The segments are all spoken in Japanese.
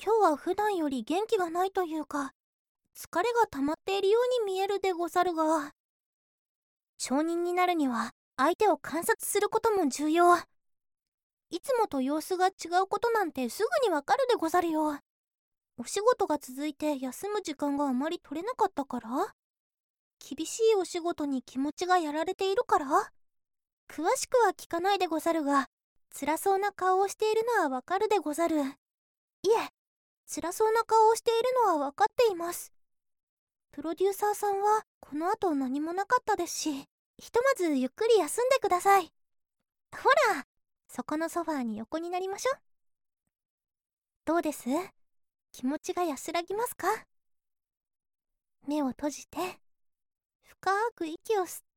今日は普段より元気がないというか、疲れが溜まっているように見えるでござるが、町人になるには相手を観察することも重要。いつもと様子が違うことなんてすぐにわかるでござるよ。お仕事が続いて休む時間があまり取れなかったから、厳しいお仕事に気持ちがやられているから、詳しくは聞かないでござるが、辛そうな顔をしているのはわかるでござる。いえ、辛そうな顔をしているのはわかっています。プロデューサーさんはこの後何もなかったですし、ひとまずゆっくり休んでください。ほら、そこのソファーに横になりましょう。どうです？気持ちが安らぎますか？目を閉じて、深く息を吸って。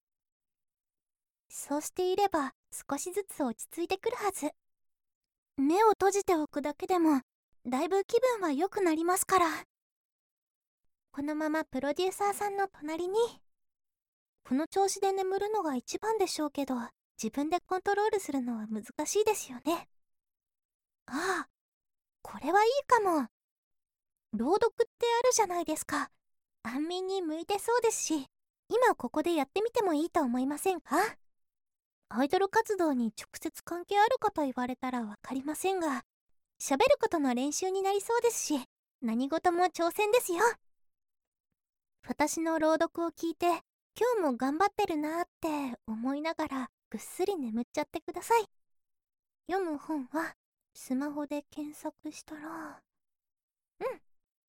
そうしていれば少しずつ落ち着いてくるはず。目を閉じておくだけでもだいぶ気分は良くなりますから。このままプロデューサーさんの隣に。この調子で眠るのが一番でしょうけど、自分でコントロールするのは難しいですよね。ああ、これはいいかも。朗読ってあるじゃないですか。安眠に向いてそうですし、今ここでやってみてもいいと思いませんか？アイドル活動に直接関係あるかと言われたらわかりませんが、喋ることの練習になりそうですし、何事も挑戦ですよ。私の朗読を聞いて、今日も頑張ってるなーって思いながらぐっすり眠っちゃってください。読む本はスマホで検索したら、うん。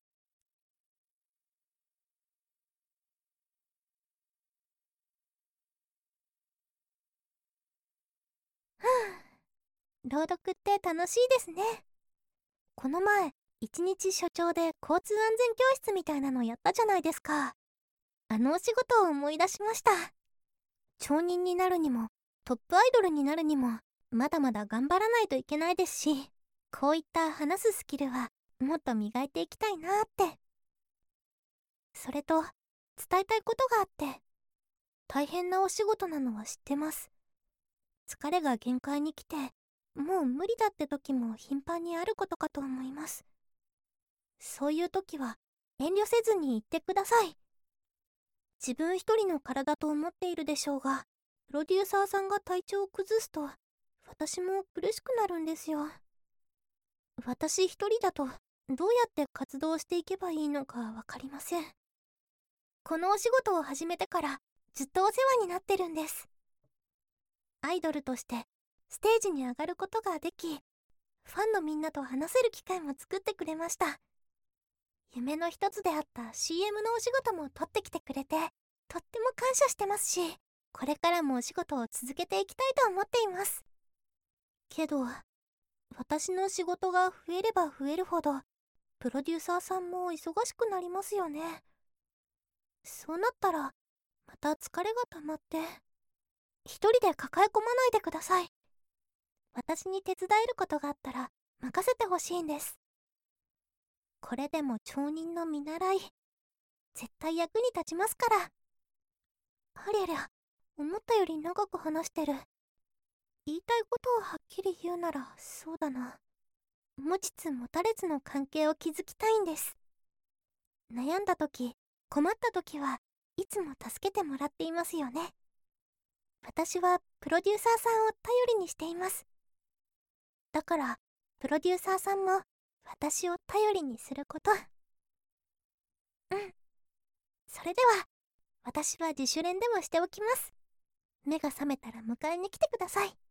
朗読って楽しいですね。この前、一日所長で交通安全教室みたいなのやったじゃないですか。あのお仕事を思い出しました。町人になるにも、トップアイドルになるにも、まだまだ頑張らないといけないですし、こういった話すスキルはもっと磨いていきたいなって。それと、伝えたいことがあって、大変なお仕事なのは知ってます。疲れが限界に来て、もう無理だって時も頻繁にあることかと思います。そういう時は遠慮せずに言ってください。自分一人の体と思っているでしょうが、プロデューサーさんが体調を崩すと、私も苦しくなるんですよ。私一人だと、どうやって活動していけばいいのかわかりません。このお仕事を始めてから、ずっとお世話になってるんです。アイドルとして、ステージに上がることができ、ファンのみんなと話せる機会も作ってくれました。夢の一つであった CM のお仕事も取ってきてくれて、とっても感謝してますし、これからもお仕事を続けていきたいと思っています。けど、私の仕事が増えれば増えるほど、プロデューサーさんも忙しくなりますよね。そうなったら、また疲れが溜まって、一人で抱え込まないでください。私に手伝えることがあったら、任せてほしいんです。これでも町人の見習い、絶対役に立ちますから。ありゃりゃ、思ったより長く話してる。言いたいことをはっきり言うならそうだな。持ちつ持たれつの関係を築きたいんです。悩んだ時、困った時はいつも助けてもらっていますよね。私はプロデューサーさんを頼りにしています。だから、プロデューサーさんも私を頼りにすること。うん。それでは、私は自主練でもしておきます。目が覚めたら迎えに来てください。